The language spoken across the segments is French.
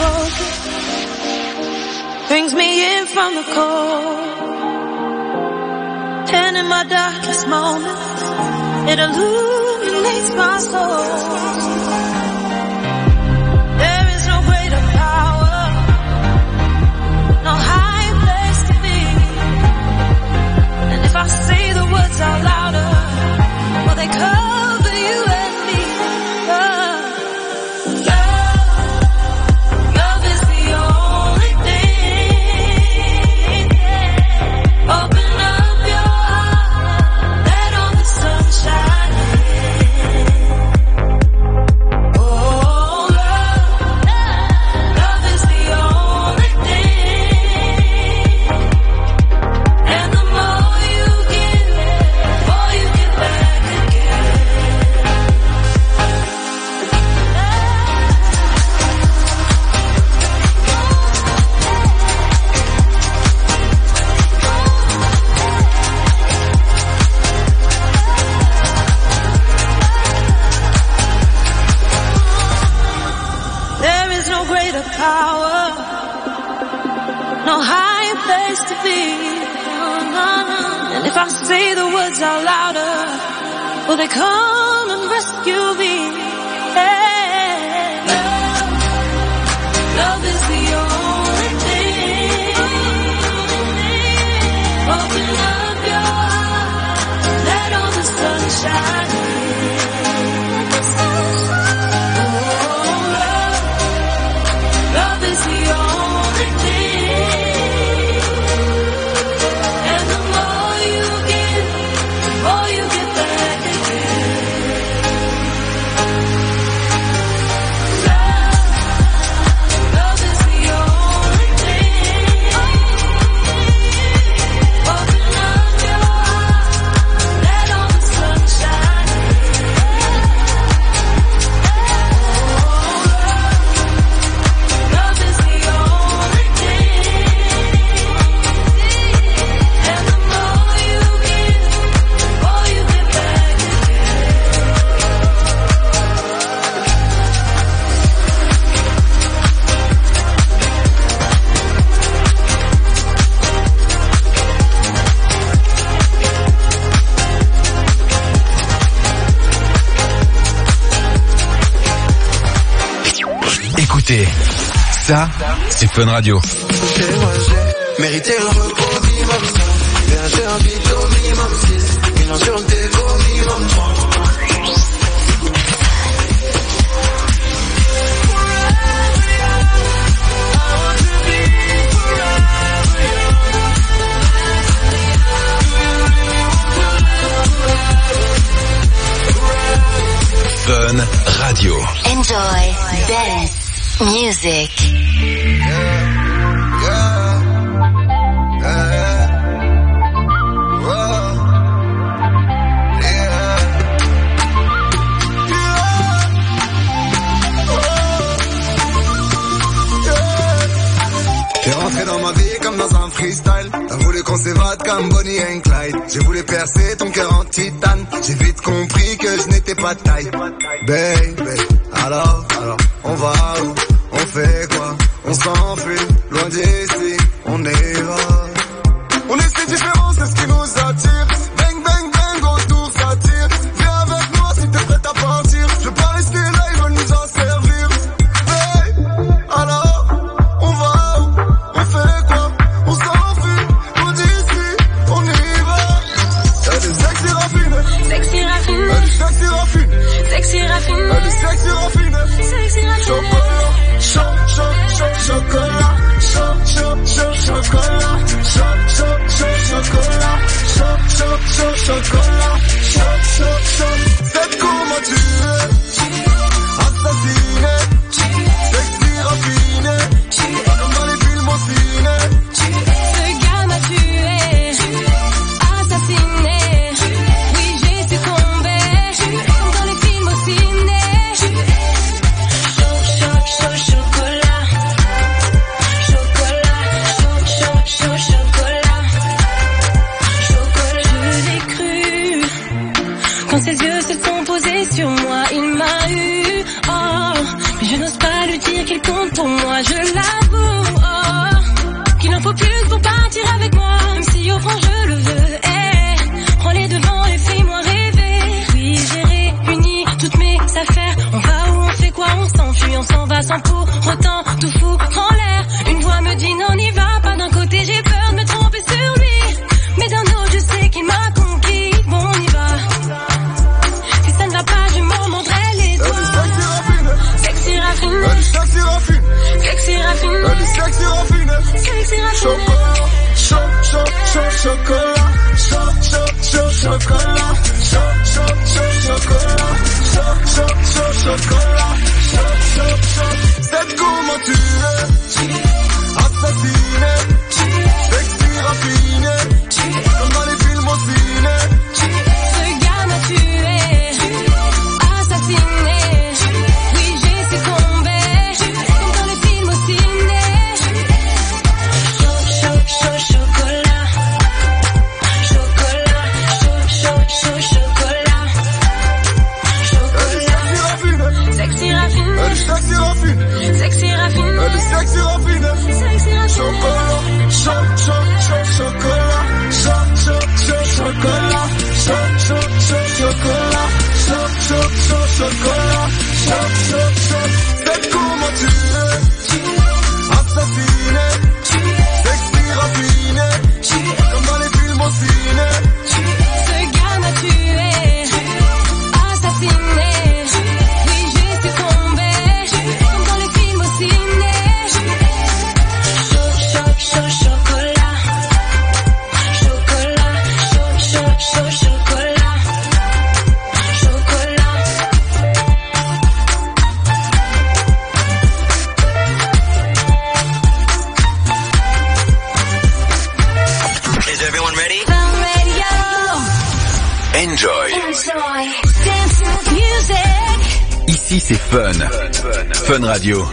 focus, brings me in from the cold. And in my darkest moments, it illuminates my soul. There is no greater power, no higher place to be. And if I say the words out louder, well, they cover you and me. Love is the only thing. Open up your heart, let all the sunshine in. Oh, love is the only thing. And the more you give, the more you get back again. There is no greater power, no higher place to be. And if I say the words out louder, will they come and rescue me? Hey. Love is the only thing. Open up your heart, let all the sunshine in. Love is the only thing. And the more you give, the more you get back again. Love is the only thing. Open up your heart, let all the sunshine in. Love is the only thing. And the more you give, the more you get back again. Écoutez, ça, c'est Fun Radio. Chez moi j'ai mérité le repos minimum 5. Bien j'ai un beat au minimum 6. Millions sur le déco minimum 3. Fun Radio. Enjoy dance music. T'es rentré dans ma vie comme dans un freestyle. T'as voulu qu'on s'évade comme Bonnie and Clyde. J'ai voulu percer ton cœur en titane. J'ai vite compris que je n'étais pas de taille. Baby, alors, on va où? On fait quoi? On s'enfuit, loin d'ici, on y va. On est si différents, c'est ce qui nous attire. Bang, bang, bang, autour ça tire. Viens avec moi si t'es prête à partir. Je veux pas rester là, ils veulent nous en servir. Hey, alors, on va où? On fait quoi? On s'enfuit, loin d'ici, on y va. Y'a des sexy raffinés. Sexy raffiné, Y'a des sexy raffinés. sexy raffiné, Y'a des sexy raffinés. sexy raffiné. Chopper. sans pour autant tout foutre en l'air. Une voix me dit non, n'y va pas. D'un côté j'ai peur de me tromper sur lui, mais d'un autre je sais qu'il m'a conquis. Bon, on y va. Si ça ne va pas, je m'en mordrai les doigts. Sexy raffiné, sexy raffiné, sexy raffiné, sexy raffiné, sexy raffiné. Chocolat, chocolat, chocolat. C'est comment tu es, assassiné, sexy raffiné, comme dans les films au ciné. Ce gars m'a tué, assassiné. Oui, j'ai succombé, comme dans les films au ciné. Chocolat. Sexy raffiné, sexy raffiné, sexy raffiné, sexy raffiné, sexy raffiné. chocolat, chocolat, c'est comment tu es, assassiné, sexy raffiné, comme dans les films au ciné. Ce gars m'a tué, assassiné. Oui, j'ai succombé, comme dans les films au ciné. Chocolat, chocolat. Is everyone ready? Radio. Enjoy. Dance music. Ici c'est Fun. Fun Radio.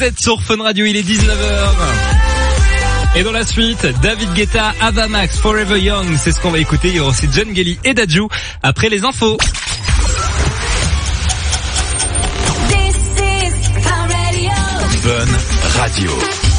Vous êtes sur Fun Radio, il est 19h. Et dans la suite, David Guetta, Ava Max, Forever Young, c'est ce qu'on va écouter. Il y aura aussi John Gelly et Dadju après les infos. Fun Radio.